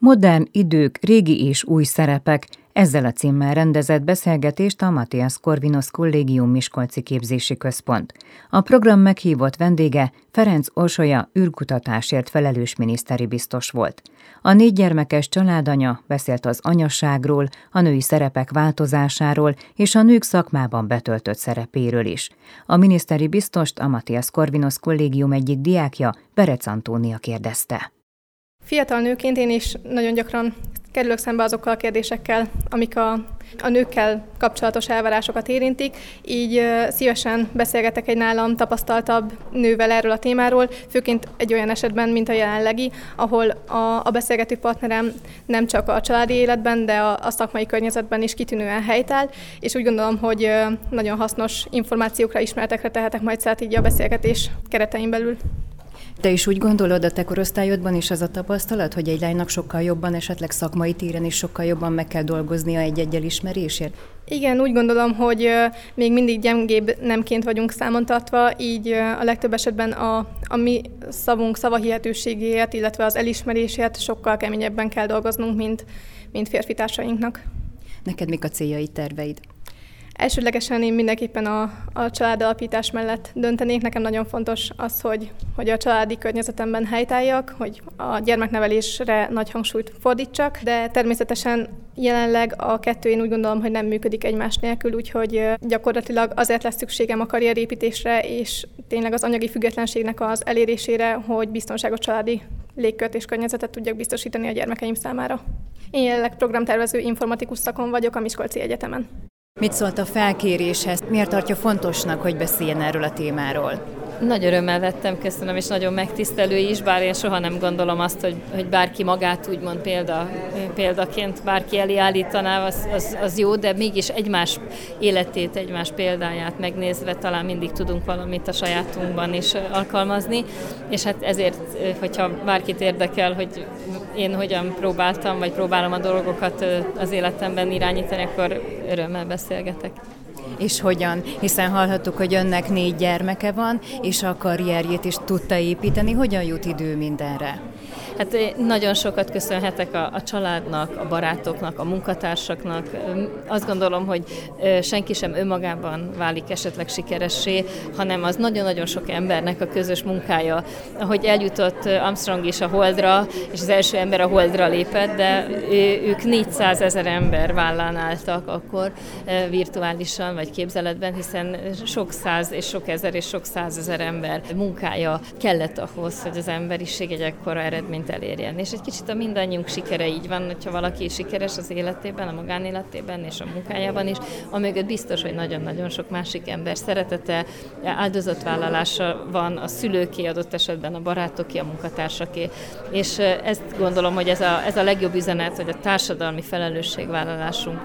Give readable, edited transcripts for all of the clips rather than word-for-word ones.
Modern idők, régi és új szerepek. Ezzel a címmel rendezett beszélgetést a Matthias Corvinus Kollégium Miskolci Képzési Központ. A program meghívott vendége Ferenc Orsolya űrkutatásért felelős miniszteri biztos volt. A 4 gyermekes családanya beszélt az anyasságról, a női szerepek változásáról és a nők szakmában betöltött szerepéről is. A miniszteri biztost a Matthias Corvinus Kollégium egyik diákja, Berec Antónia kérdezte. Fiatal nőként én is nagyon gyakran kerülök szembe azokkal a kérdésekkel, amik a nőkkel kapcsolatos elvárásokat érintik, így szívesen beszélgetek egy nálam tapasztaltabb nővel erről a témáról, főként egy olyan esetben, mint a jelenlegi, ahol a beszélgető partnerem nem csak a családi életben, de a szakmai környezetben is kitűnően helytáll, és úgy gondolom, hogy nagyon hasznos információkra, ismeretekre tehetek majd szert így a beszélgetés keretein belül. Te is úgy gondolod, a te korosztályodban is az a tapasztalat, hogy egy lánynak sokkal jobban, esetleg szakmai téren is sokkal jobban meg kell dolgoznia egy elismerésért? Igen, úgy gondolom, hogy még mindig gyengébb nemként vagyunk számon tartva, így a legtöbb esetben a mi szavunk szavahihetőségéért, illetve az elismerésért sokkal keményebben kell dolgoznunk, mint férfitársainknak. Neked mik a céljaid, terveid? Elsődlegesen én mindenképpen a családalapítás mellett döntenék. Nekem nagyon fontos az, hogy a családi környezetemben helytálljak, hogy a gyermeknevelésre nagy hangsúlyt fordítsak, de természetesen jelenleg a kettő én úgy gondolom, hogy nem működik egymás nélkül, úgyhogy gyakorlatilag azért lesz szükségem a karrierépítésre és tényleg az anyagi függetlenségnek az elérésére, hogy biztonságos családi légkört és környezetet tudjak biztosítani a gyermekeim számára. Én jelenleg programtervező informatikus szakon vagyok a Miskolci Egyetemen. Mit szólt a felkéréshez? Miért tartja fontosnak, hogy beszéljen erről a témáról? Nagy örömmel vettem, köszönöm, és nagyon megtisztelő is, bár én soha nem gondolom azt, hogy bárki magát úgymond példaként bárki elé állítaná, az jó, de mégis egymás életét, egymás példáját megnézve talán mindig tudunk valamit a sajátunkban is alkalmazni, és hát ezért, hogyha bárkit érdekel, hogy én hogyan próbáltam, vagy próbálom a dolgokat az életemben irányítani, akkor örömmel beszélgetek. És hogyan? Hiszen hallhattuk, hogy önnek 4 gyermeke van, és a karrierjét is tudta építeni. Hogyan jut idő mindenre? Hát nagyon sokat köszönhetek a családnak, a barátoknak, a munkatársaknak. Azt gondolom, hogy senki sem önmagában válik esetleg sikeressé, hanem az nagyon-nagyon sok embernek a közös munkája. Ahogy eljutott Armstrong is a Holdra, és az első ember a Holdra lépett, de ők 400 000 ember vállán álltak akkor virtuálisan vagy képzeletben, hiszen sok száz és sok ezer és sok százezer ember munkája kellett ahhoz, hogy az emberiség egy ekkora eredményt elérjen. És egy kicsit a mindannyiunk sikere így van, hogyha valaki sikeres az életében, a magánéletében és a munkájában is, amögött biztos, hogy nagyon-nagyon sok másik ember szeretete, áldozatvállalása van, a szülőké, adott esetben a barátoké, a munkatársaké. És ezt gondolom, hogy ez a legjobb üzenet, hogy a társadalmi felelősségvállalásunk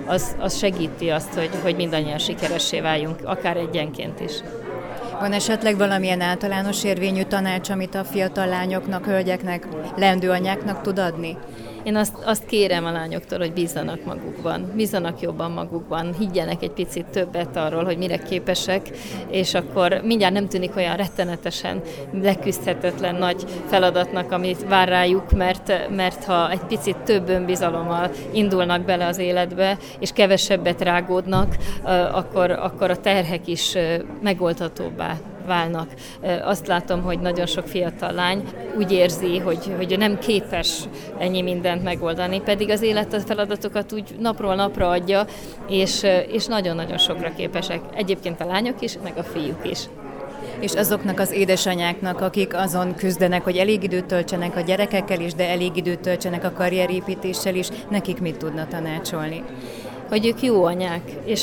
az segíti azt, hogy mindannyian sikeressé váljunk, akár egyenként is. Van esetleg valamilyen általános érvényű tanács, amit a fiatal lányoknak, hölgyeknek, leendő anyáknak tud adni? Én azt kérem a lányoktól, hogy bízzanak magukban, bízzanak jobban magukban, higgyenek egy picit többet arról, hogy mire képesek, és akkor mindjárt nem tűnik olyan rettenetesen leküzdhetetlen nagy feladatnak, amit vár rájuk, mert ha egy picit több önbizalommal indulnak bele az életbe, és kevesebbet rágódnak, akkor a terhek is megoldhatóbbá válnak. Azt látom, hogy nagyon sok fiatal lány úgy érzi, hogy nem képes ennyi mindent megoldani, pedig az élet a feladatokat úgy napról napra adja, és nagyon-nagyon sokra képesek. Egyébként a lányok is, meg a fiúk is. És azoknak az édesanyáknak, akik azon küzdenek, hogy elég időt töltsenek a gyerekekkel is, de elég időt töltsenek a karrierépítéssel is, nekik mit tudna tanácsolni? Hogy ők jó anyák,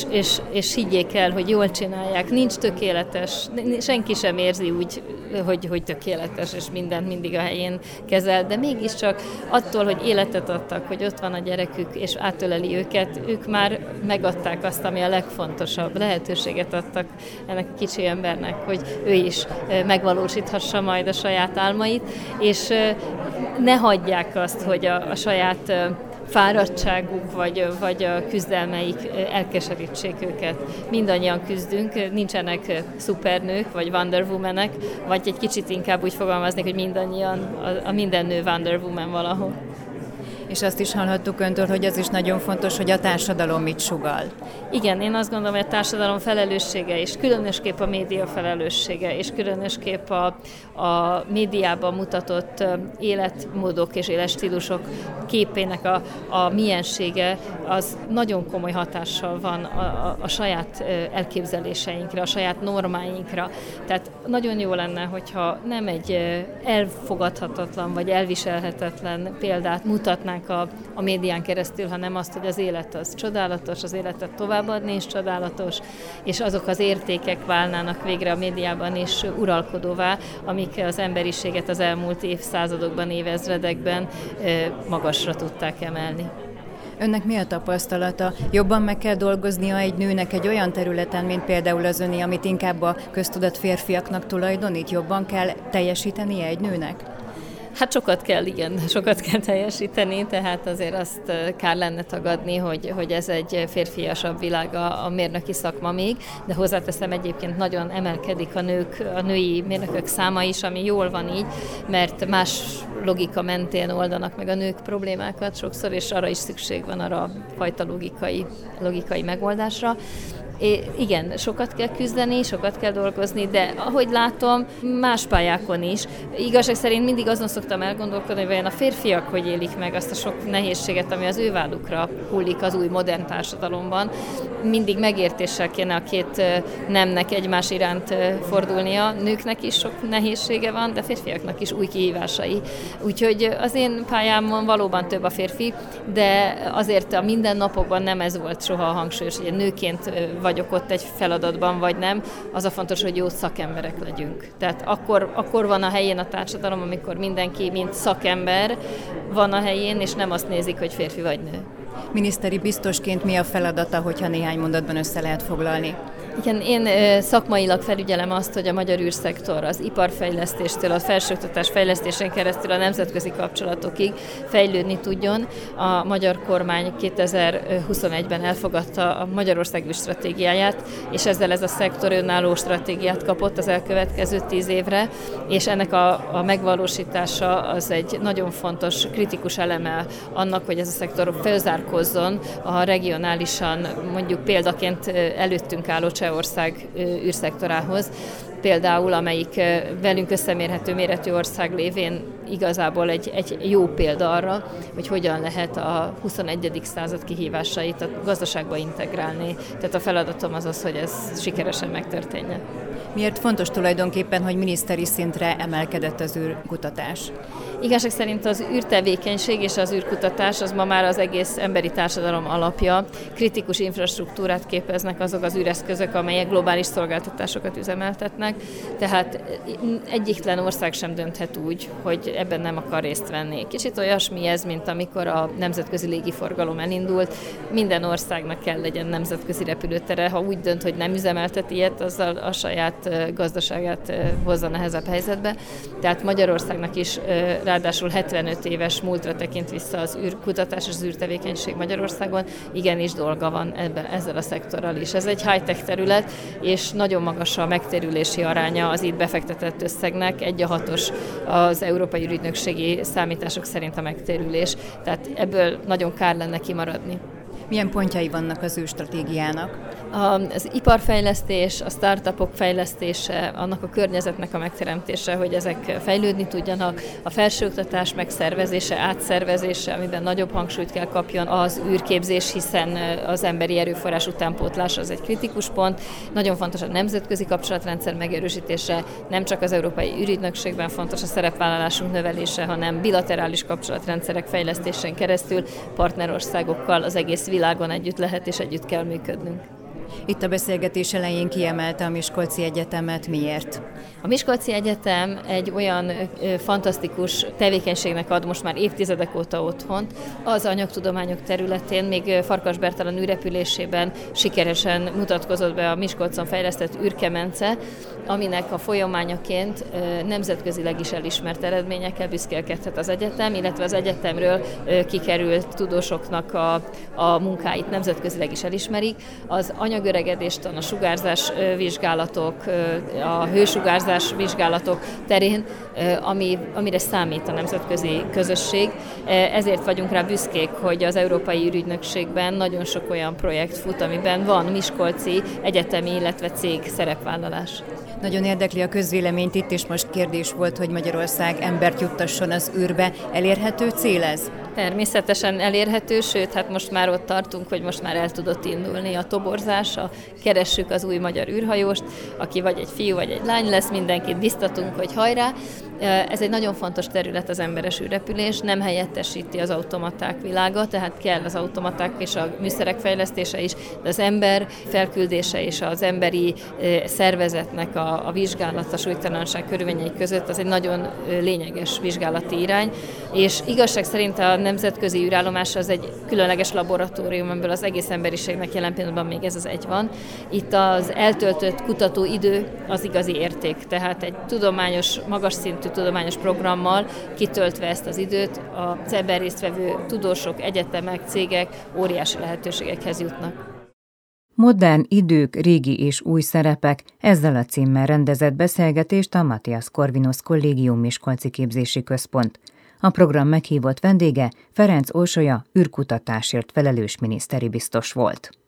és higgyék el, hogy jól csinálják. Nincs tökéletes, senki sem érzi úgy, hogy tökéletes, és mindent mindig a helyén kezel, de mégiscsak attól, hogy életet adtak, hogy ott van a gyerekük, és átöleli őket, ők már megadták azt, ami a legfontosabb. Lehetőséget adtak ennek a kicsi embernek, hogy ő is megvalósíthassa majd a saját álmait, és ne hagyják azt, hogy a saját fáradtságuk vagy a küzdelmeik elkeserítsék őket. Mindannyian küzdünk, nincsenek szupernők vagy Wonder Womanek, vagy egy kicsit inkább úgy fogalmaznék, hogy mindannyian, a minden nő Wonder Woman valahol. És azt is hallhattuk öntől, hogy az is nagyon fontos, hogy a társadalom mit sugall. Igen, én azt gondolom, hogy a társadalom felelőssége, és különösképp a média felelőssége, és különösképp a médiában mutatott életmódok és életstílusok képének a miensége, az nagyon komoly hatással van a saját elképzeléseinkre, a saját normáinkra. Tehát nagyon jó lenne, hogyha nem egy elfogadhatatlan vagy elviselhetetlen példát mutatnánk a médián keresztül, hanem azt, hogy az élet az csodálatos, az életet továbbadni is csodálatos, és azok az értékek válnának végre a médiában is uralkodóvá, amik az emberiséget az elmúlt évszázadokban, évezredekben magasra tudták emelni. Önnek mi a tapasztalata? Jobban meg kell dolgoznia egy nőnek egy olyan területen, mint például az öné, amit inkább a köztudat férfiaknak tulajdonít? Jobban kell teljesítenie egy nőnek? Hát sokat kell teljesíteni, tehát azért azt kár lenne tagadni, hogy ez egy férfiasabb világ a mérnöki szakma még, de hozzáteszem, egyébként nagyon emelkedik a női mérnökök száma is, ami jól van így, mert más logika mentén oldanak meg a nők problémákat sokszor, és arra is szükség van, arra a fajta logikai megoldásra. Igen, sokat kell küzdeni, sokat kell dolgozni, de ahogy látom, más pályákon is. Igazság szerint mindig azon szoktam elgondolkodni, hogy vajon a férfiak hogy élik meg azt a sok nehézséget, ami az ő vállukra hullik az új modern társadalomban. Mindig megértéssel kéne a két nemnek egymás iránt fordulnia. Nőknek is sok nehézsége van, de férfiaknak is új kihívásai. Úgyhogy az én pályámon valóban több a férfi, de azért a mindennapokban nem ez volt soha a hangsúlyos, hogy nőként vagyok ott egy feladatban, vagy nem, az a fontos, hogy jó szakemberek legyünk. Tehát akkor van a helyén a társadalom, amikor mindenki, mint szakember van a helyén, és nem azt nézik, hogy férfi vagy nő. Miniszteri biztosként mi a feladata, hogyha néhány mondatban össze lehet foglalni? Igen, én szakmailag felügyelem azt, hogy a magyar űrszektor az iparfejlesztéstől, a felsőoktatás fejlesztésén keresztül a nemzetközi kapcsolatokig fejlődni tudjon. A magyar kormány 2021-ben elfogadta a Magyarország űrstratégiáját, és ezzel ez a szektor önálló stratégiát kapott az elkövetkező 10 évre, és ennek a megvalósítása az egy nagyon fontos, kritikus eleme annak, hogy ez a szektor felzárkózzon a regionálisan, mondjuk példaként előttünk álló Csehország űrszektorához, például amelyik velünk összemérhető méretű ország lévén igazából egy jó példa arra, hogy hogyan lehet a 21. század kihívásait a gazdaságba integrálni. Tehát a feladatom az, hogy ez sikeresen megtörténjen. Miért fontos tulajdonképpen, hogy miniszteri szintre emelkedett az űrkutatás? Igazság szerint az űrtevékenység és az űrkutatás az ma már az egész emberi társadalom alapja. Kritikus infrastruktúrát képeznek azok az űreszközök, amelyek globális szolgáltatásokat üzemeltetnek, tehát egyetlen ország sem dönthet úgy, hogy ebben nem akar részt venni. Kicsit olyasmi ez, mint amikor a nemzetközi légiforgalom elindult. Minden országnak kell legyen nemzetközi repülőtere, ha úgy dönt, hogy nem üzemeltet ilyet, azzal a saját gazdaságát hozza nehezebb helyzetbe. Tehát Magyarországnak is ráadásul 75 éves múltra tekint vissza az űrkutatás és az űrtevékenység Magyarországon, igenis dolga van ezzel a szektorral is. Ez egy high-tech terület, és nagyon magas a megtérülési aránya az itt befektetett összegnek, 1/6 az Európai Ürügynökségi számítások szerint a megtérülés, tehát ebből nagyon kár lenne kimaradni. Milyen pontjai vannak az űrstratégiának? Az iparfejlesztés, a startupok fejlesztése, annak a környezetnek a megteremtése, hogy ezek fejlődni tudjanak, a felsőoktatás megszervezése, átszervezése, amiben nagyobb hangsúlyt kell kapjon az űrképzés, hiszen az emberi erőforrás utánpótlás az egy kritikus pont. Nagyon fontos a nemzetközi kapcsolatrendszer megerősítése, nem csak az Európai Ürügynökségben fontos a szerepvállalásunk növelése, hanem bilaterális kapcsolatrendszerek fejlesztésén keresztül partnerországokkal az egész világon együtt lehet és együtt kell működnünk. Itt a beszélgetés elején kiemelte a Miskolci Egyetemet. Miért? A Miskolci Egyetem egy olyan fantasztikus tevékenységnek ad most már évtizedek óta otthont. Az anyagtudományok területén még Farkas Bertalan űrrepülésében sikeresen mutatkozott be a Miskolcon fejlesztett űrkemence, aminek a folyamányaként nemzetközileg is elismert eredményekkel büszkélkedhet az egyetem, illetve az egyetemről kikerült tudósoknak a munkáit nemzetközileg is elismerik. Az anyagöregedést, a sugárzás vizsgálatok, a hősugárzás vizsgálatok terén, amire számít a nemzetközi közösség. Ezért vagyunk rá büszkék, hogy az Európai Ürügynökségben nagyon sok olyan projekt fut, amiben van miskolci egyetemi, illetve cég szerepvállalás. Nagyon érdekli a közvéleményt itt, és most kérdés volt, hogy Magyarország embert juttasson az űrbe. Elérhető cél ez? Természetesen elérhető, sőt, hát most már ott tartunk, hogy most már el tudott indulni a toborzása. Keressük az új magyar űrhajóst, aki vagy egy fiú, vagy egy lány lesz, mindenkit biztatunk, hogy hajrá. Ez egy nagyon fontos terület az emberes űrrepülés, nem helyettesíti az automaták világa, tehát kell az automaták és a műszerek fejlesztése is, de az ember felküldése és az emberi szervezetnek a vizsgálata, súlytalanság körülményei között az egy nagyon lényeges vizsgálati irány, és igazság szerint a nemzetközi űrállomás az egy különleges laboratórium, amiből az egész emberiségnek jelen pillanatban még ez az egy van. Itt az eltöltött kutatóidő az igazi érték, tehát egy tudományos, magas szintű tudományos programmal kitöltve ezt az időt, az ebben résztvevő tudósok, egyetemek, cégek óriási lehetőségekhez jutnak. Modern idők, régi és új szerepek, ezzel a címmel rendezett beszélgetést a Matthias Corvinus Kollégium Miskolci Képzési Központ. A program meghívott vendége Ferenc Orsolya űrkutatásért felelős miniszteri biztos volt.